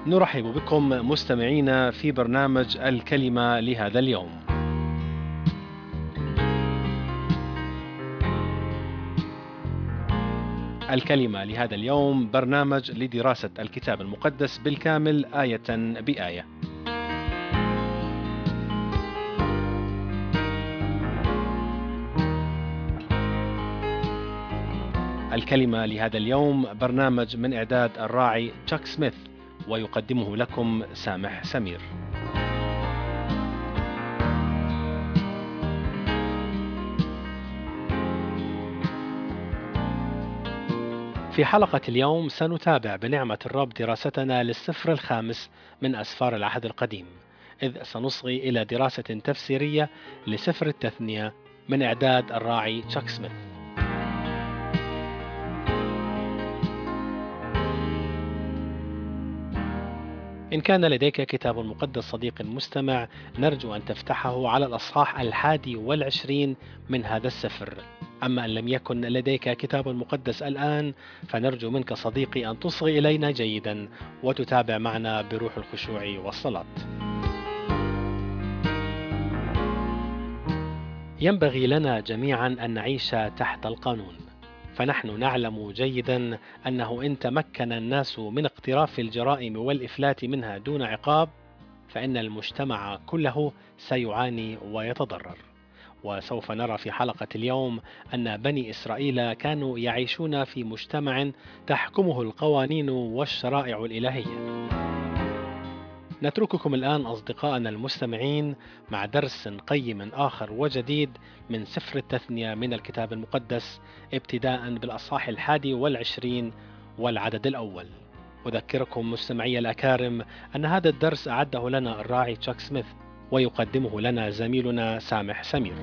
نرحب بكم مستمعينا في برنامج الكلمة لهذا اليوم. الكلمة لهذا اليوم برنامج لدراسة الكتاب المقدس بالكامل آية بآية. الكلمة لهذا اليوم برنامج من إعداد الراعي تشاك سميث، ويقدمه لكم سامح سمير. في حلقة اليوم سنتابع بنعمة الرب دراستنا للسفر الخامس من أسفار العهد القديم، إذ سنصغي إلى دراسة تفسيرية لسفر التثنية من إعداد الراعي تشاك سميث. إن كان لديك كتاب مقدس صديق مستمع، نرجو أن تفتحه على الأصحاح 21 من هذا السفر. أما إن لم يكن لديك كتاب مقدس الآن، فنرجو منك صديقي أن تصغي إلينا جيدا وتتابع معنا بروح الخشوع والصلاة. ينبغي لنا جميعا أن نعيش تحت القانون، فنحن نعلم جيدا أنه إن تمكن الناس من اقتراف الجرائم والإفلات منها دون عقاب، فإن المجتمع كله سيعاني ويتضرر. وسوف نرى في حلقة اليوم أن بني إسرائيل كانوا يعيشون في مجتمع تحكمه القوانين والشرائع الإلهية. نترككم الآن أصدقائنا المستمعين مع درس قيم آخر وجديد من سفر التثنية من الكتاب المقدس، ابتداء بالأصحاح 21 والعدد الأول. أذكركم مستمعي الأكارم أن هذا الدرس أعده لنا الراعي تشاك سميث، ويقدمه لنا زميلنا سامح سمير.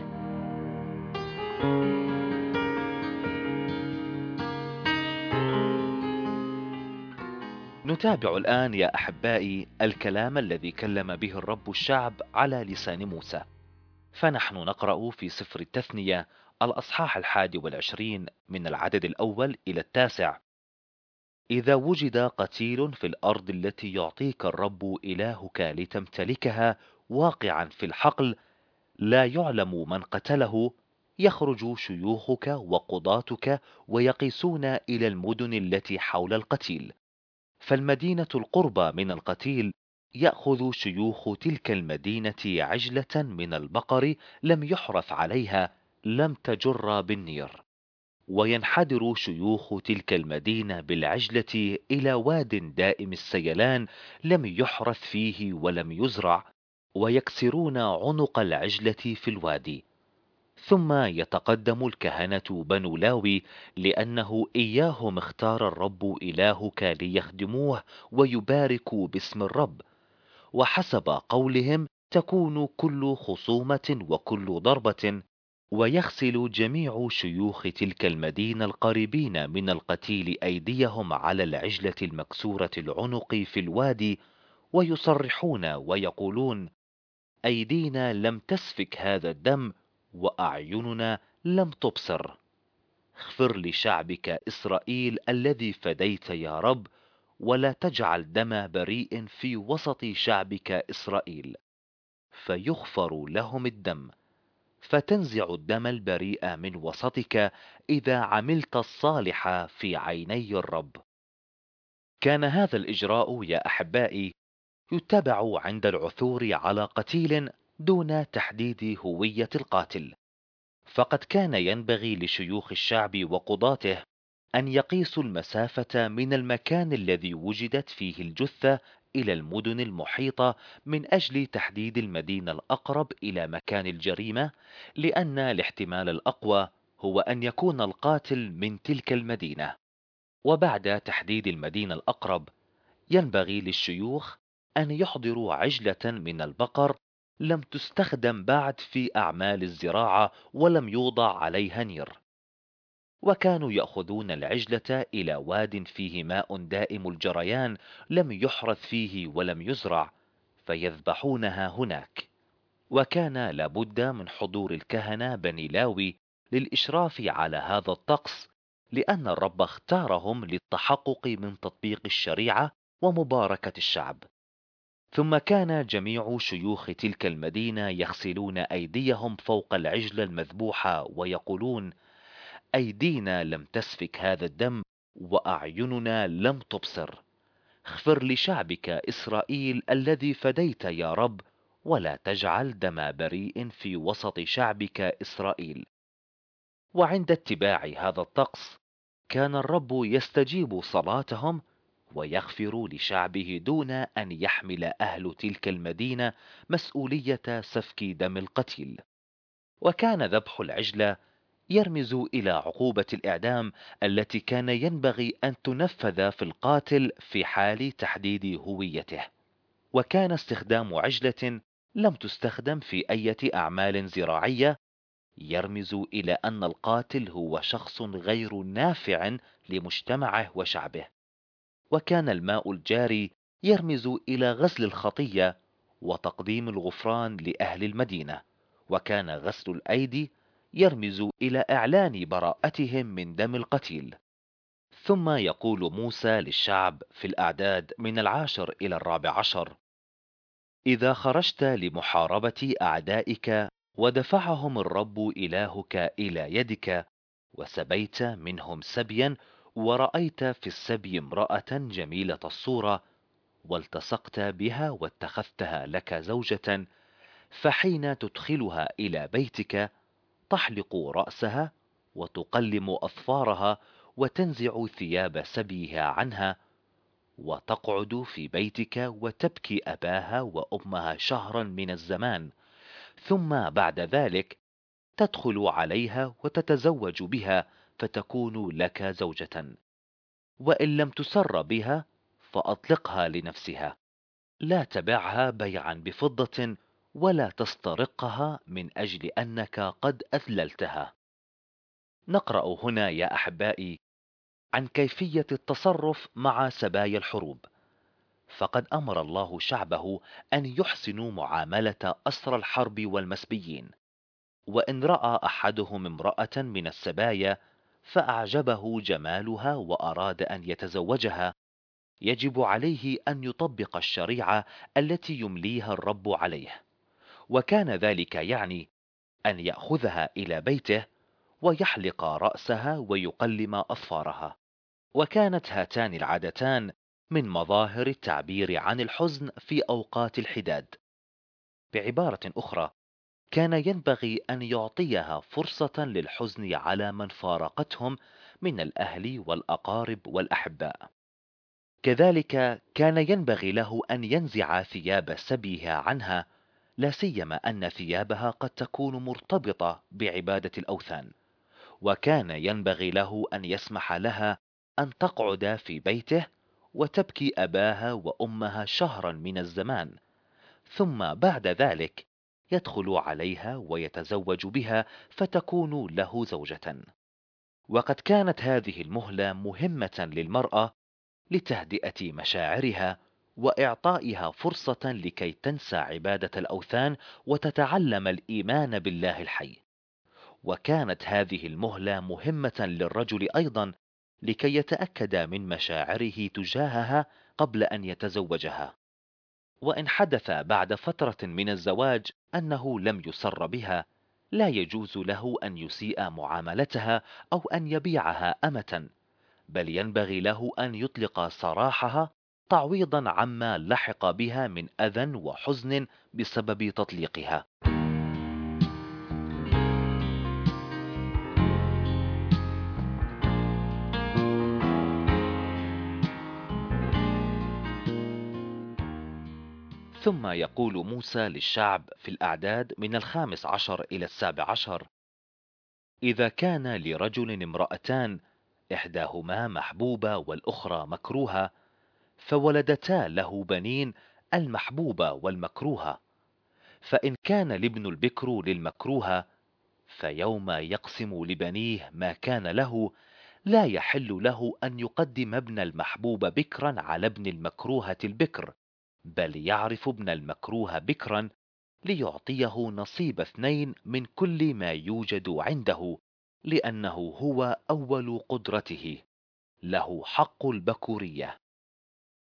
نتابع الآن يا أحبائي الكلام الذي كلم به الرب الشعب على لسان موسى. فنحن نقرأ في سفر التثنية الأصحاح 21 من العدد الأول إلى 9. إذا وجد قتيل في الأرض التي يعطيك الرب إلهك لتمتلكها واقعا في الحقل، لا يعلم من قتله، يخرج شيوخك وقضاتك ويقيسون إلى المدن التي حول القتيل، فالمدينة القربى من القتيل يأخذ شيوخ تلك المدينة عجلة من البقر لم يحرث عليها، لم تجر بالنير، وينحدر شيوخ تلك المدينة بالعجلة إلى واد دائم السيلان لم يحرث فيه ولم يزرع، ويكسرون عنق العجلة في الوادي. ثم يتقدم الكهنة بنو لاوي، لأنه إياهم اختار الرب إلهك ليخدموه ويباركوا باسم الرب، وحسب قولهم تكون كل خصومة وكل ضربة، ويغسل جميع شيوخ تلك المدينة القريبين من القتيل أيديهم على العجلة المكسورة العنق في الوادي، ويصرحون ويقولون: أيدينا لم تسفك هذا الدم، وأعيننا لم تبصر. اغفر لشعبك إسرائيل الذي فديت يا رب، ولا تجعل دم بريء في وسط شعبك إسرائيل، فيغفر لهم الدم، فتنزع الدم البريء من وسطك إذا عملت الصالح في عيني الرب. كان هذا الإجراء يا أحبائي يتبع عند العثور على قتيل دون تحديد هوية القاتل، فقد كان ينبغي لشيوخ الشعب وقضاته أن يقيسوا المسافة من المكان الذي وجدت فيه الجثة إلى المدن المحيطة من أجل تحديد المدينة الأقرب إلى مكان الجريمة، لأن الاحتمال الأقوى هو أن يكون القاتل من تلك المدينة. وبعد تحديد المدينة الأقرب، ينبغي للشيوخ أن يحضروا عجلة من البقر لم تستخدم بعد في أعمال الزراعة ولم يوضع عليها نير، وكانوا يأخذون العجلة إلى واد فيه ماء دائم الجريان لم يحرث فيه ولم يزرع، فيذبحونها هناك. وكان لابد من حضور الكهنة بني لاوي للإشراف على هذا الطقس، لأن الرب اختارهم للتحقق من تطبيق الشريعة ومباركة الشعب. ثم كان جميع شيوخ تلك المدينة يغسلون أيديهم فوق العجل المذبوحة ويقولون: أيدينا لم تسفك هذا الدم، وأعيننا لم تبصر. اغفر لشعبك إسرائيل الذي فديت يا رب، ولا تجعل دم بريء في وسط شعبك إسرائيل. وعند اتباع هذا الطقس كان الرب يستجيب صلاتهم ويغفر لشعبه دون أن يحمل أهل تلك المدينة مسؤولية سفك دم القتيل. وكان ذبح العجلة يرمز إلى عقوبة الإعدام التي كان ينبغي أن تنفذ في القاتل في حال تحديد هويته. وكان استخدام عجلة لم تستخدم في أي أعمال زراعية يرمز إلى أن القاتل هو شخص غير نافع لمجتمعه وشعبه. وكان الماء الجاري يرمز إلى غسل الخطية وتقديم الغفران لأهل المدينة. وكان غسل الأيدي يرمز إلى إعلان براءتهم من دم القتيل. ثم يقول موسى للشعب في الأعداد من 10 إلى 14: إذا خرجت لمحاربة أعدائك ودفعهم الرب إلهك إلى يدك، وسبيت منهم سبيا، ورأيت في السبي امرأة جميلة الصورة، والتصقت بها واتخذتها لك زوجة، فحين تدخلها إلى بيتك تحلق رأسها وتقلم أظفارها وتنزع ثياب سبيها عنها، وتقعد في بيتك وتبكي أباها وأمها شهرا من الزمان، ثم بعد ذلك تدخل عليها وتتزوج بها فتكون لك زوجة، وإن لم تسر بها فأطلقها لنفسها، لا تبعها بيعا بفضة ولا تسترقها من أجل أنك قد أذللتها. نقرأ هنا يا أحبائي عن كيفية التصرف مع سبايا الحروب. فقد أمر الله شعبه أن يحسنوا معاملة أسرى الحرب والمسبيين، وإن رأى أحدهم امرأة من السبايا فأعجبه جمالها وأراد أن يتزوجها، يجب عليه أن يطبق الشريعة التي يمليها الرب عليه. وكان ذلك يعني أن يأخذها إلى بيته ويحلق رأسها ويقلم أظفارها. وكانت هاتان العادتان من مظاهر التعبير عن الحزن في أوقات الحداد. بعبارة أخرى، كان ينبغي أن يعطيها فرصة للحزن على من فارقتهم من الأهل والأقارب والأحباء. كذلك كان ينبغي له أن ينزع ثياب سبيها عنها، لا سيما أن ثيابها قد تكون مرتبطة بعبادة الأوثان. وكان ينبغي له أن يسمح لها أن تقعد في بيته وتبكي أباها وأمها شهرا من الزمان، ثم بعد ذلك يدخل عليها ويتزوج بها فتكون له زوجة. وقد كانت هذه المهلة مهمة للمرأة لتهدئة مشاعرها وإعطائها فرصة لكي تنسى عبادة الأوثان وتتعلم الإيمان بالله الحي. وكانت هذه المهلة مهمة للرجل أيضا لكي يتأكد من مشاعره تجاهها قبل أن يتزوجها. وإن حدث بعد فترة من الزواج أنه لم يسر بها، لا يجوز له أن يسيء معاملتها أو أن يبيعها أمة، بل ينبغي له أن يطلق سراحها تعويضا عما لحق بها من أذى وحزن بسبب تطليقها. ثم يقول موسى للشعب في الأعداد من 15 إلى 17: إذا كان لرجل امرأتان، إحداهما محبوبة والأخرى مكروهة، فولدتا له بنين، المحبوبة والمكروهة، فإن كان الابن البكر للمكروهة، فيوم يقسم لبنيه ما كان له، لا يحل له أن يقدم ابن المحبوب بكرا على ابن المكروهة البكر، بل يعرف ابن المكروه بكرا ليعطيه نصيب 2 من كل ما يوجد عنده، لأنه هو أول قدرته، له حق البكورية.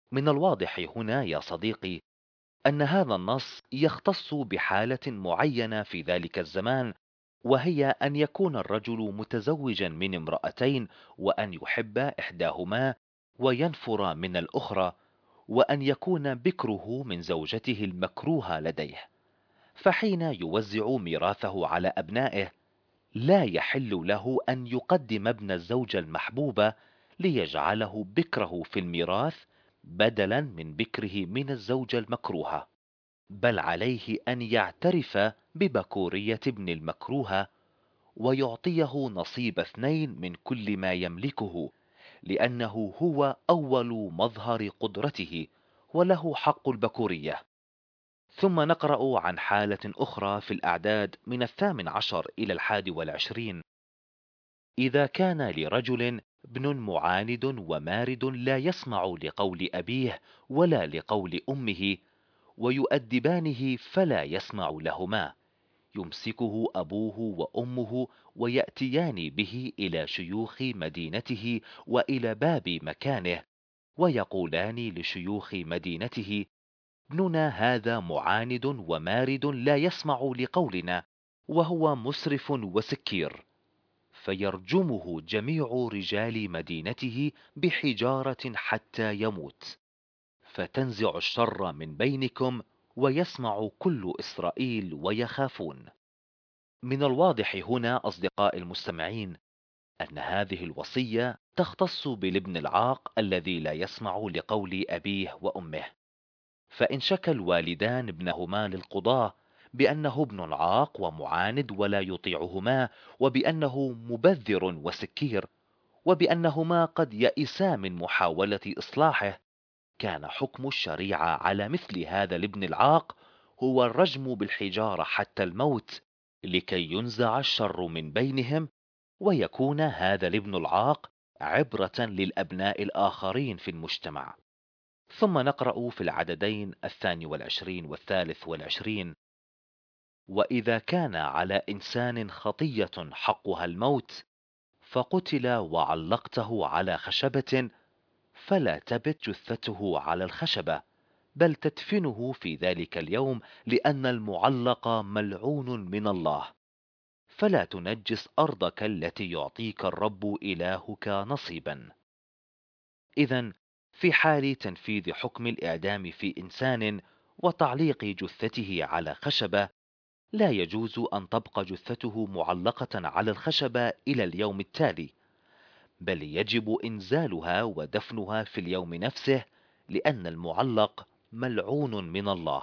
من الواضح هنا يا صديقي أن هذا النص يختص بحالة معينة في ذلك الزمان، وهي أن يكون الرجل متزوجا من امرأتين، وأن يحب إحداهما وينفر من الأخرى، وأن يكون بكره من زوجته المكروهة لديه. فحين يوزع ميراثه على أبنائه لا يحل له أن يقدم ابن الزوجة المحبوبة ليجعله بكره في الميراث بدلا من بكره من الزوجة المكروهة، بل عليه أن يعترف ببكورية ابن المكروهة ويعطيه نصيب اثنين من كل ما يملكه، لأنه هو أول مظهر قدرته وله حق البكورية. ثم نقرأ عن حالة أخرى في الأعداد من 18 إلى 21: إذا كان لرجل ابن معاند ومارد لا يسمع لقول أبيه ولا لقول أمه ويؤدبانه فلا يسمع لهما، يمسكه أبوه وأمه ويأتيان به إلى شيوخ مدينته وإلى باب مكانه، ويقولان لشيوخ مدينته: ابننا هذا معاند ومارد لا يسمع لقولنا، وهو مسرف وسكير. فيرجمه جميع رجال مدينته بحجارة حتى يموت، فتنزع الشر من بينكم ويسمع كل إسرائيل ويخافون. من الواضح هنا أصدقاء المستمعين أن هذه الوصية تختص بالابن العاق الذي لا يسمع لقول أبيه وأمه. فإن شكى الوالدان ابنهما للقضاة بأنه ابن عاق ومعاند ولا يطيعهما، وبأنه مبذر وسكير، وبأنهما قد يئسا من محاولة إصلاحه، كان حكم الشريعة على مثل هذا الابن العاق هو الرجم بالحجارة حتى الموت، لكي ينزع الشر من بينهم، ويكون هذا الابن العاق عبرة للأبناء الآخرين في المجتمع. ثم نقرأ في العددين 22 و23: وإذا كان على إنسان خطية حقها الموت فقتل وعلقته على خشبة، فلا تبت جثته على الخشبة، بل تدفنه في ذلك اليوم، لأن المعلق ملعون من الله. فلا تنجس أرضك التي يعطيك الرب إلهك نصيبا. إذن في حال تنفيذ حكم الإعدام في إنسان وتعليق جثته على خشبة، لا يجوز أن تبقى جثته معلقة على الخشبة إلى اليوم التالي، بل يجب إنزالها ودفنها في اليوم نفسه، لأن المعلق ملعون من الله.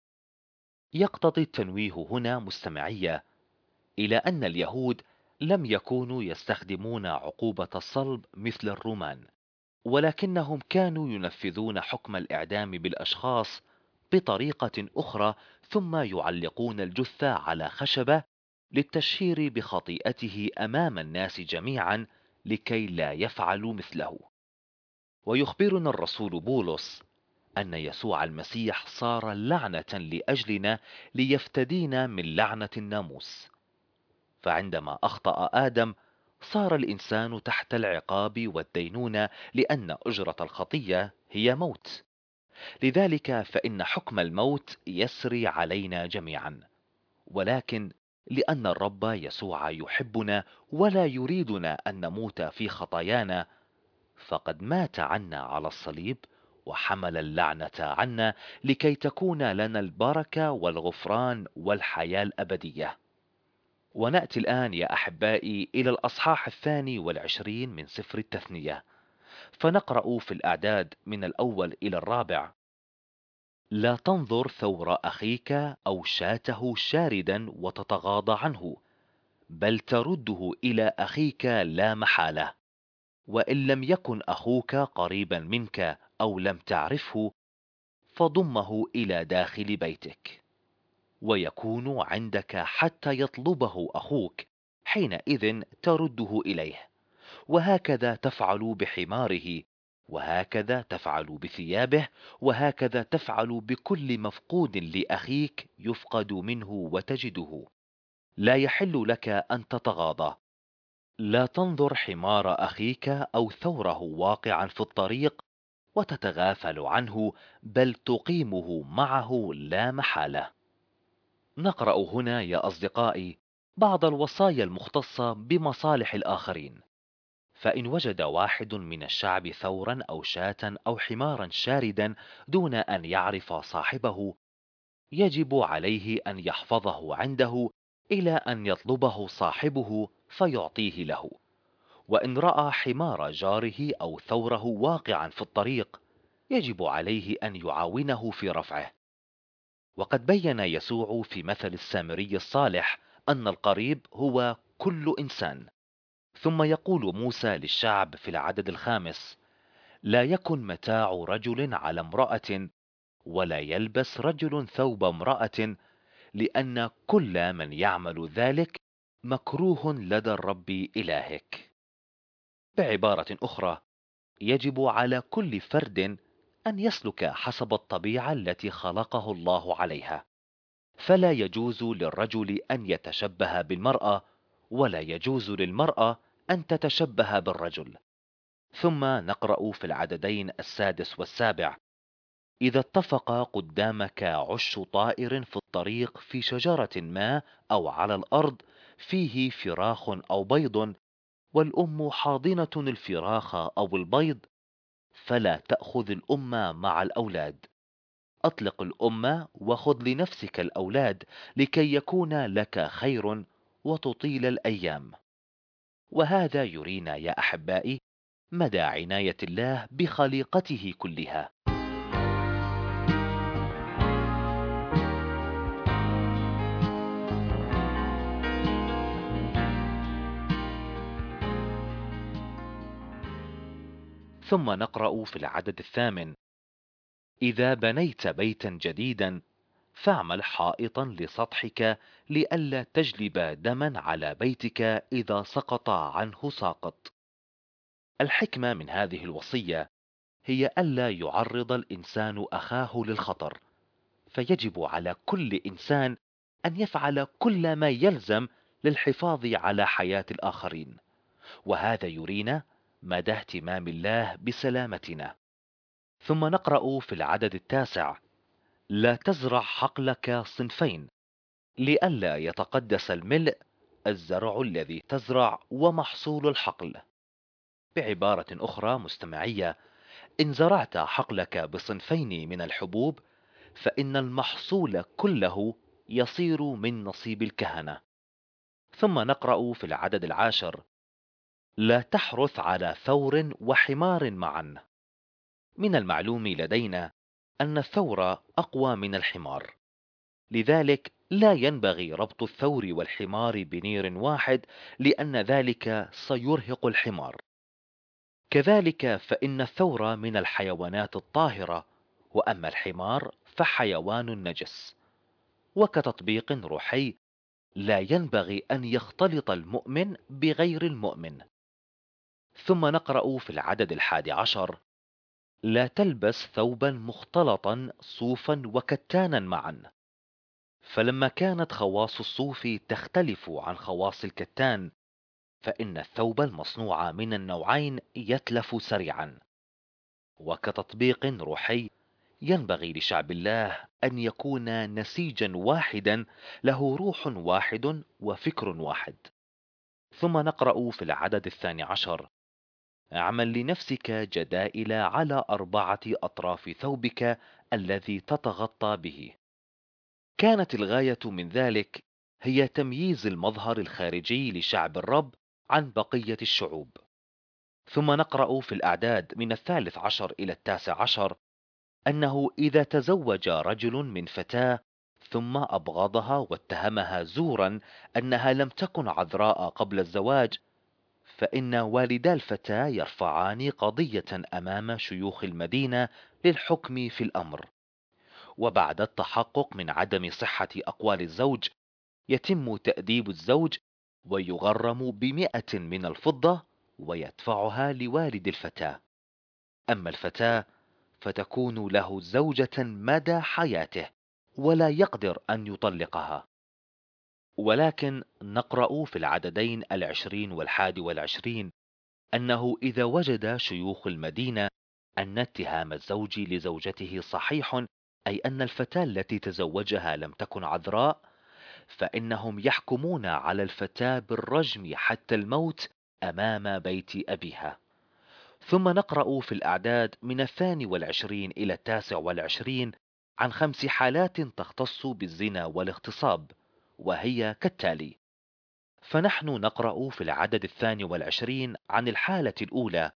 يقتضي التنويه هنا مستمعية إلى أن اليهود لم يكونوا يستخدمون عقوبة الصلب مثل الرومان، ولكنهم كانوا ينفذون حكم الإعدام بالأشخاص بطريقة أخرى، ثم يعلقون الجثة على خشبة للتشهير بخطيئته أمام الناس جميعا لكي لا يفعلوا مثله. ويخبرنا الرسول بولس أن يسوع المسيح صار لعنة لأجلنا ليفتدينا من لعنة الناموس. فعندما أخطأ آدم صار الإنسان تحت العقاب والدينونة، لأن أجرة الخطية هي موت. لذلك فإن حكم الموت يسري علينا جميعا، ولكن لأن الرب يسوع يحبنا ولا يريدنا أن نموت في خطايانا، فقد مات عنا على الصليب وحمل اللعنة عنا لكي تكون لنا البركة والغفران والحياة الأبدية. ونأتي الآن يا أحبائي إلى الأصحاح 22 من سفر التثنية، فنقرأ في الأعداد من الأول إلى الرابع: لا تنظر ثور أخيك أو شاته شاردا وتتغاضى عنه، بل ترده إلى أخيك لا محالة. وإن لم يكن أخوك قريبا منك أو لم تعرفه فضمه إلى داخل بيتك، ويكون عندك حتى يطلبه أخوك، حينئذ ترده إليه. وهكذا تفعل بحماره، وهكذا تفعل بثيابه، وهكذا تفعل بكل مفقود لأخيك يفقد منه وتجده. لا يحل لك أن تتغاضى. لا تنظر حمار أخيك أو ثوره واقعا في الطريق وتتغافل عنه، بل تقيمه معه لا محالة. نقرأ هنا يا أصدقائي بعض الوصايا المختصة بمصالح الآخرين. فإن وجد واحد من الشعب ثورا أو شاة أو حمارا شاردا دون أن يعرف صاحبه، يجب عليه أن يحفظه عنده إلى أن يطلبه صاحبه فيعطيه له. وإن رأى حمار جاره أو ثوره واقعا في الطريق، يجب عليه أن يعاونه في رفعه. وقد بين يسوع في مثل السامري الصالح أن القريب هو كل إنسان. ثم يقول موسى للشعب في العدد 5: لا يكن متاع رجل على امرأة، ولا يلبس رجل ثوب امرأة، لأن كل من يعمل ذلك مكروه لدى الرب إلهك. بعبارة أخرى، يجب على كل فرد أن يسلك حسب الطبيعة التي خلقه الله عليها. فلا يجوز للرجل أن يتشبه بالمرأة، ولا يجوز للمرأة أن تتشبه بالرجل. ثم نقرأ في العددين 6 و7: إذا اتفق قدامك عش طائر في الطريق في شجرة ما أو على الأرض فيه فراخ أو بيض، والأم حاضنة الفراخ أو البيض، فلا تأخذ الأم مع الأولاد. أطلق الأم وخذ لنفسك الأولاد، لكي يكون لك خير وتطيل الأيام. وهذا يرينا يا أحبائي مدى عناية الله بخليقته كلها. ثم نقرأ في العدد 8: إذا بنيت بيتا جديدا فاعمل حائطا لسطحك، لئلا تجلب دما على بيتك إذا سقط عنه ساقط. الحكمة من هذه الوصية هي ألا يعرض الإنسان أخاه للخطر، فيجب على كل إنسان أن يفعل كل ما يلزم للحفاظ على حياة الآخرين. وهذا يرينا مدى اهتمام الله بسلامتنا. ثم نقرأ في العدد 9: لا تزرع حقلك صنفين، لئلا يتقدس الملء، الزرع الذي تزرع ومحصول الحقل. بعبارة أخرى مستمعية، إن زرعت حقلك بصنفين من الحبوب، فإن المحصول كله يصير من نصيب الكهنة. ثم نقرأ في العدد 10: لا تحرث على ثور وحمار معا. من المعلوم لدينا أن الثور أقوى من الحمار، لذلك لا ينبغي ربط الثور والحمار بنير واحد، لأن ذلك سيرهق الحمار. كذلك فإن الثور من الحيوانات الطاهرة، وأما الحمار فحيوان نجس. وكتطبيق روحي، لا ينبغي أن يختلط المؤمن بغير المؤمن. ثم نقرأ في العدد 11: لا تلبس ثوبا مختلطا صوفا وكتانا معا. فلما كانت خواص الصوف تختلف عن خواص الكتان، فإن الثوب المصنوع من النوعين يتلف سريعا. وكتطبيق روحي، ينبغي لشعب الله أن يكون نسيجا واحدا، له روح واحد وفكر واحد. ثم نقرأ في العدد 12: اعمل لنفسك جدائل على 4 أطراف ثوبك الذي تتغطى به. كانت الغاية من ذلك هي تمييز المظهر الخارجي لشعب الرب عن بقية الشعوب. ثم نقرأ في الأعداد من 13 إلى 19: أنه إذا تزوج رجل من فتاة ثم أبغضها واتهمها زورا أنها لم تكن عذراء قبل الزواج، فإن والدا الفتاة يرفعان قضية أمام شيوخ المدينة للحكم في الأمر. وبعد التحقق من عدم صحة أقوال الزوج، يتم تأديب الزوج، ويغرم ب100 من الفضة ويدفعها لوالد الفتاة. أما الفتاة فتكون له زوجة مدى حياته، ولا يقدر أن يطلقها. ولكن نقرأ في العددين 20 و21 أنه إذا وجد شيوخ المدينة أن اتهام الزوج لزوجته صحيح، أي أن الفتاة التي تزوجها لم تكن عذراء، فإنهم يحكمون على الفتاة بالرجم حتى الموت أمام بيت أبيها. ثم نقرأ في الأعداد من 22 إلى 29 عن 5 حالات تختص بالزنا والاغتصاب، وهي كالتالي: فنحن نقرأ في العدد 22 عن الحالة الأولى: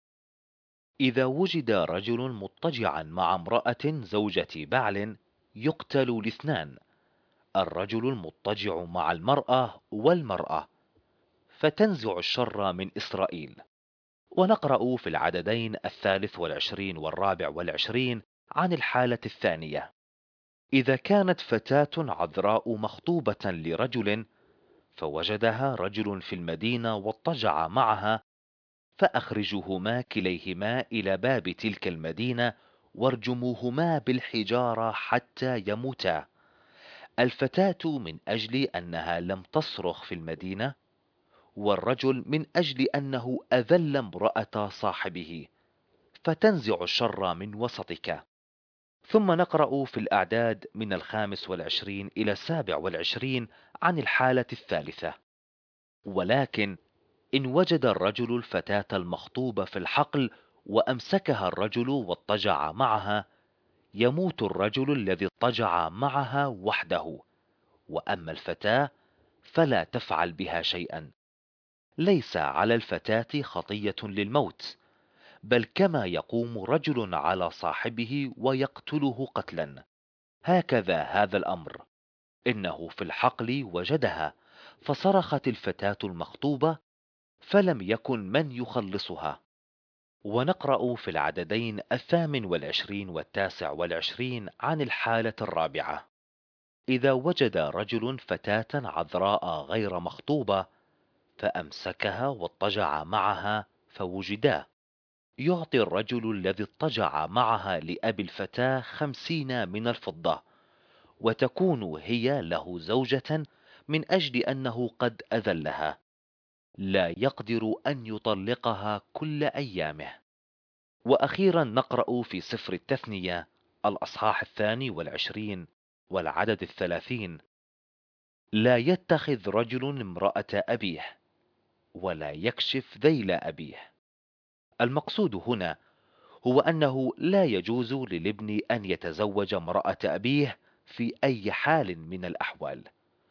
إذا وجد رجل مضطجعا مع امرأة زوجة بعل يقتل الاثنان، الرجل المضطجع مع المرأة والمرأة، فتنزع الشر من إسرائيل. ونقرأ في العددين 23 و24 عن الحالة الثانية: إذا كانت فتاة عذراء مخطوبة لرجل فوجدها رجل في المدينة واضطجع معها، فأخرجوهما كليهما إلى باب تلك المدينة وارجموهما بالحجارة حتى يموتا، الفتاة من أجل أنها لم تصرخ في المدينة، والرجل من أجل أنه أذل امرأة صاحبه، فتنزع الشر من وسطك. ثم نقرأ في الأعداد من 25 إلى 27 عن الحالة الثالثة: ولكن إن وجد الرجل الفتاة المخطوبة في الحقل وأمسكها الرجل واضطجع معها، يموت الرجل الذي اضطجع معها وحده، وأما الفتاة فلا تفعل بها شيئا. ليس على الفتاة خطية للموت، بل كما يقوم رجل على صاحبه ويقتله قتلا، هكذا هذا الأمر. إنه في الحقل وجدها، فصرخت الفتاة المخطوبة، فلم يكن من يخلصها. ونقرأ في العددين 28 و29 عن الحالة الرابعة: إذا وجد رجل فتاة عذراء غير مخطوبة فأمسكها واضطجع معها فوجدا، يعطي الرجل الذي اضطجع معها لأبي الفتاة 50 من الفضة، وتكون هي له زوجة من أجل أنه قد أذلها، لا يقدر أن يطلقها كل أيامه. وأخيرا نقرأ في سفر التثنية الأصحاح 22 والعدد 30: لا يتخذ رجل امرأة أبيه ولا يكشف ذيل أبيه. المقصود هنا هو أنه لا يجوز للابن أن يتزوج امرأة أبيه في أي حال من الأحوال.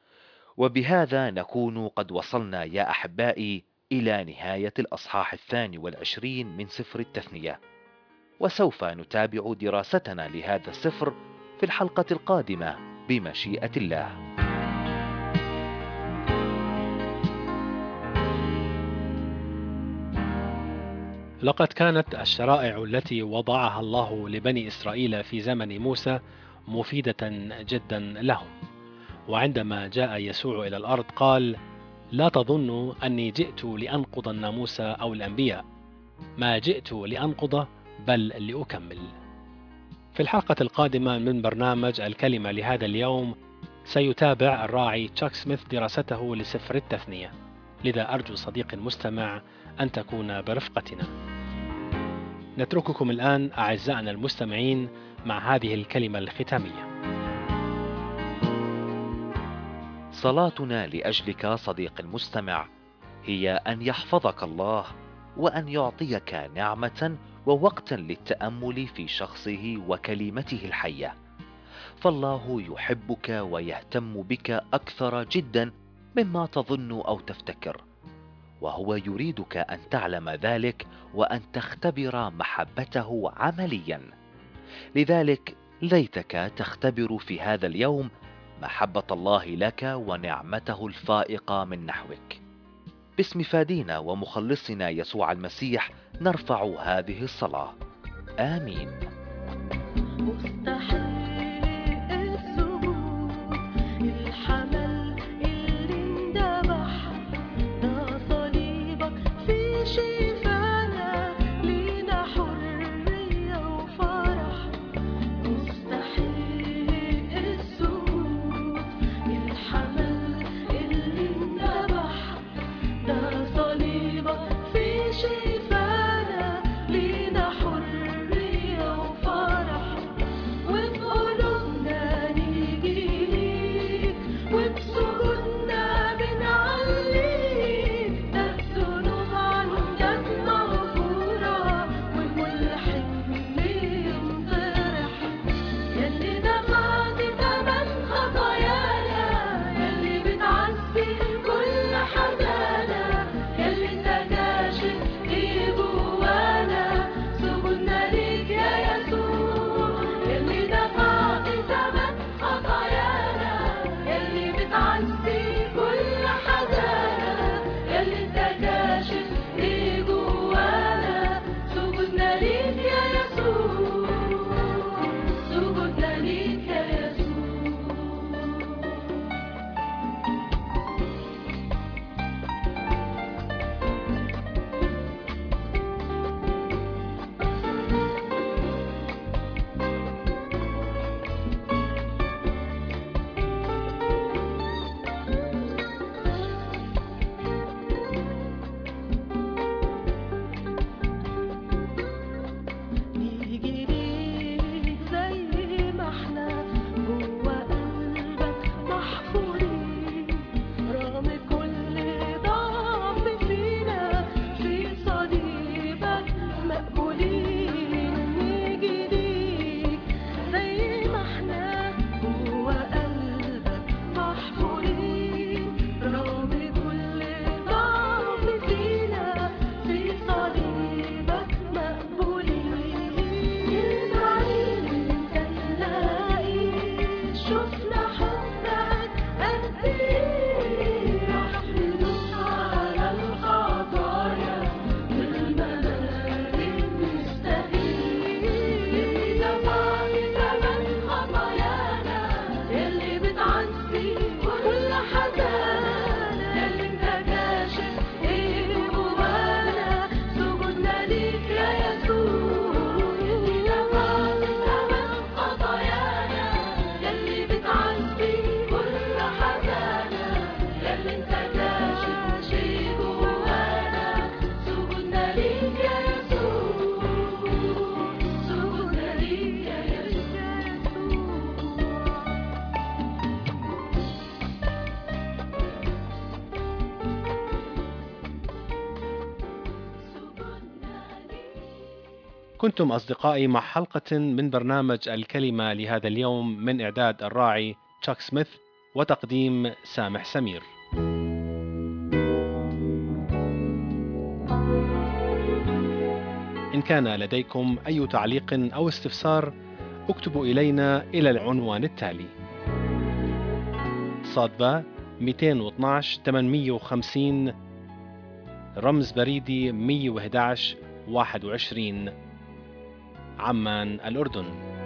وبهذا نكون قد وصلنا يا أحبائي إلى نهاية الأصحاح 22 من سفر التثنية، وسوف نتابع دراستنا لهذا السفر في الحلقة القادمة بمشيئة الله. لقد كانت الشرائع التي وضعها الله لبني إسرائيل في زمن موسى مفيدة جدا لهم، وعندما جاء يسوع إلى الأرض قال: لا تظنوا أني جئت لأنقض الناموس أو الأنبياء، ما جئت لأنقض بل لأكمل. في الحلقة القادمة من برنامج الكلمة لهذا اليوم سيتابع الراعي تشاك سميث دراسته لسفر التثنية، لذا أرجو صديقي المستمع أن تكون برفقتنا. نترككم الآن أعزائنا المستمعين مع هذه الكلمة الختامية. صلاتنا لأجلك صديق المستمع هي أن يحفظك الله، وأن يعطيك نعمة ووقتا للتأمل في شخصه وكلمته الحية، فالله يحبك ويهتم بك أكثر جدا مما تظن أو تفتكر، وهو يريدك أن تعلم ذلك وأن تختبر محبته عمليا. لذلك ليتك تختبر في هذا اليوم محبة الله لك ونعمته الفائقة من نحوك. باسم فادينا ومخلصنا يسوع المسيح نرفع هذه الصلاة، آمين. مستحيل السجود، الحمل اللي اندبح، ده صليبك في شفانا، لينا حرية وفرح. مستحيل السجود، الحمل اللي اندبح، ده صليبك في شفانا، لينا حرية كنتم أصدقائي مع حلقة من برنامج الكلمة لهذا اليوم من إعداد الراعي تشاك سميث وتقديم سامح سمير. إن كان لديكم أي تعليق أو استفسار اكتبوا إلينا إلى العنوان التالي: صادبة 212 850 رمز بريدي 111 21 عمان الأردن.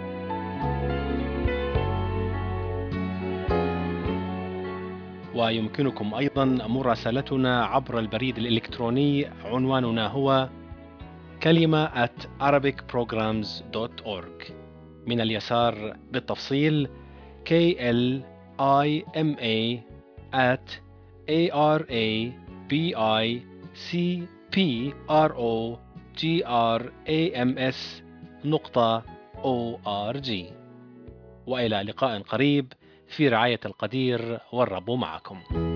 ويمكنكم أيضا مراسلتنا عبر البريد الإلكتروني، عنواننا هو كلمة @arabicprograms.org. من اليسار بالتفصيل klima@arabicprograms.org. وإلى لقاء قريب في رعاية القدير، والرب معكم.